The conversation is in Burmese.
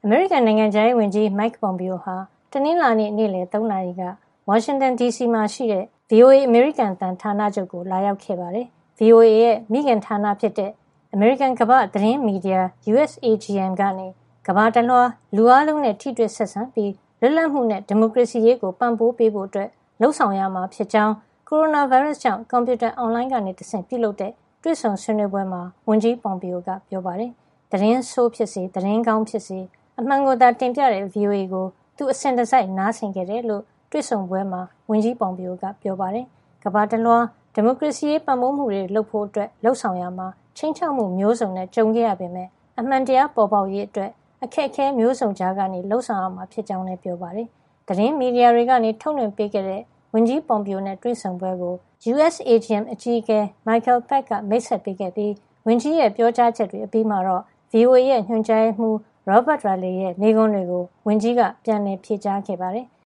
အမေရိကန်နိုင်ငံခြားရေးဝန်ကြီး Mike Pompeo ဟာတနင်္လာနေ့နေ့လယ်3 နာရီကဝါရှင်တန် D.C. မှာရှိတဲ့ VOA အမေရိကန်အသံဌာနချုပ်ကိုလာရောက်ခဲ့ပါတယ်။ VOA ရဲ့မိခင်ဌာနဖြစ်တဲ့အမေရိကန်ကမ္ဘာ့သတင်းမီဒီယာ USAGM ကနေကမ္ဘာတလွှားလူအားလုံးနဲ့ထိတွေ့ဆက်ဆံပြီးလွတ်လပ်မှုနဲ့ဒီမိုကရေစီရေးကိုပံ့ပိုးပေးဖို့လှုံ့ဆော်ရမှာဖြစ်ကြောင်းကိုရိုနာဗိုင်းရပ်စ်ကြောင့်ကွန်ပြူတာအွန်လိုင်းကနေတဆင့်ပြုလုပ်တဲ့တွေ့ဆုံဆွေးနွေးပွဲမှာဝန်ကြီး Pompeo ကပြောပါတယ်။သတင်းဆိုးဖြစ်စေသတင်းကောင်းဖြစ်စေအမှန်ကိုသာတင်ပြတဲ့ VOA ကိုသူအစဉ်တစိုက်နားဆင်ခဲ့တယ်လို့တွေ့ဆုံပွဲမှာဝန်ကြီး Pompeo ကပြောပါတယ်။ကမ္ဘာတလွှားဒီမိုကရေစီရေးပံ့ပိုးမှုတွေလုပ်ဖို့လှုံ့ဆော်ရမှာချိန်ချောက်မှုမျိုးစုံနဲ့ကြုံခဲ့ရပေမဲ့အမှန်တရားပေါ်ပေါက်ရေးအတွက်အခက်အခဲမျိုးစုံကြားကနေလှုံ့ဆော်ရမှာဖြစ်ကြောင်းလည်းပြောပါတယ်။သတင်းမီဒီယာတွေကနေထုတ်လွှင့်ပေးခဲ့တဲ့ဝန်ကြီး Pompeo နဲ့တွေ့ဆုံပွဲကို USAGM အကြီးအကဲ Michael Pack ကမိတ်ဆက်ပေးခဲ့ပြီးဝန်ကြီးရဲ့ပြောကြားချက်တွေအပြီးမှာတော့ VOA ရဲ့ညွှန်ကြားရေးမှူး Robert Riley ရဲ့မေးခွန်းတွေကိုဝန်ကြီးကပြန်လည်ဖြေကြားခဲ့ပါတယ်။